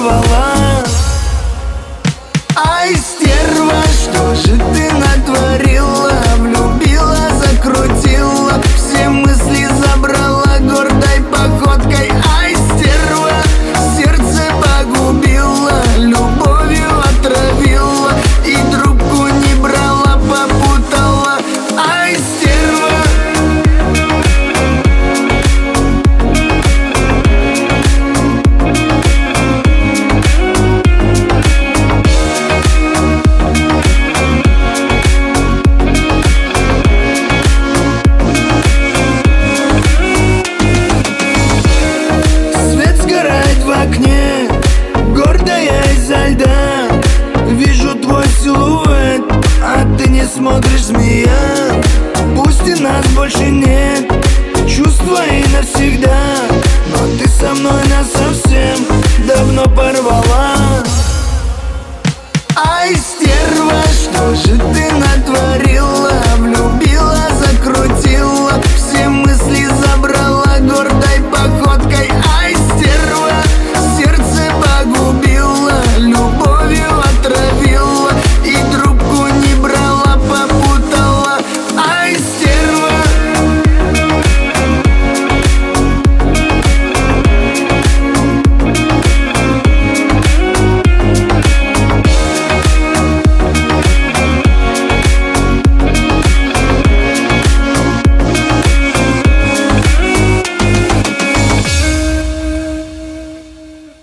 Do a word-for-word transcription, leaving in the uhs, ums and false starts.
порвала. Ай, стерва, что же ты натворила? Влюбила, закрутила, все мысли забрала гордой походкой. Ай, стерва, сердце погубила, любовью отравила и трубку не брала, попутала. Ай, стерва. Гордая изо льда, вижу твой силуэт, а ты не смотришь, змея. Пусть и нас больше нет, чувства и навсегда, но ты со мной насовсем давно порвала. Ай, стерва, что же ты на